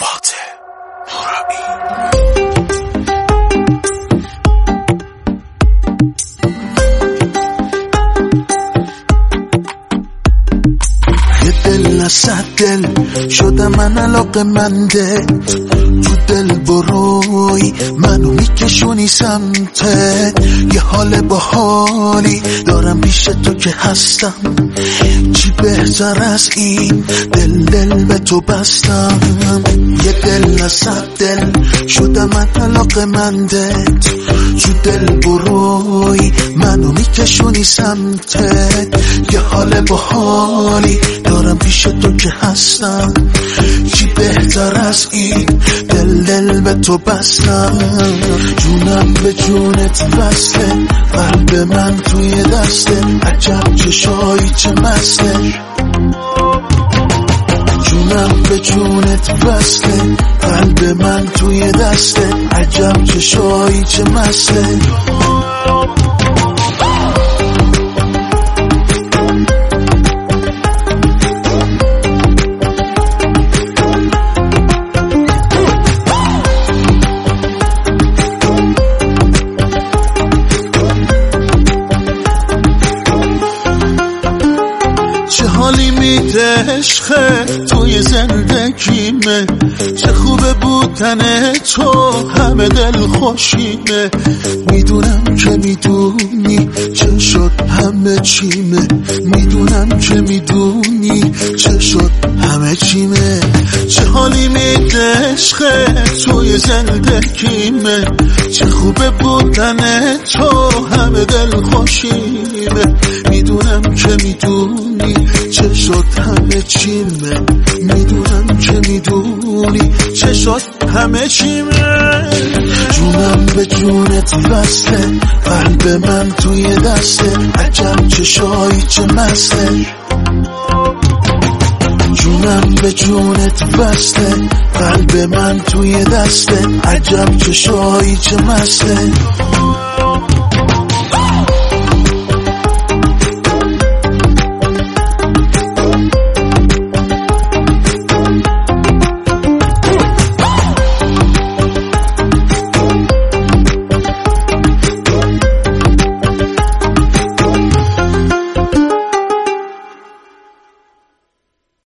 فاتح نورایی. دل صد دل شدم من علاقه‌منده، تو دل بروی منو میکشونی سمتت، یه حال باحالی دارم پیش تو که هستم، چی بهتر از این دل به تو بستم. یه دل صد دل شدم من علاقه‌منده، تو دل بروی منو میکشونی سمتت، یه حال باحالی دارم پیش تو که هستم، چی بهتر از این دل به تو بستم. جونم به جونت بسته، قلب من توی دسته، عجب چشایی چه مسته. جونم به جونت بسته، قلب من توی دسته، عجب چشایی چه مسته. حالی میده عشقه توی زندگیمه، چه خوبه بودن تو همه دل خوشیمه. میدونم که میدونی چه شد همه چیمه، میدونم که میدونی چه شد همه چیمه. چه حالی میده عشقه توی زندگیمه، چه خوبه بودن تو همه دل خوشیمه. میدونم که میدونی چه شد همه چیمه، میدونم که میدونی چه شد همه چیمه. جونم به جونت بسته، قلب من توی دسته، عجب چشایی چه مسته. جونم به جونت بسته، قلب من توی دسته، عجب چشایی چه مسته.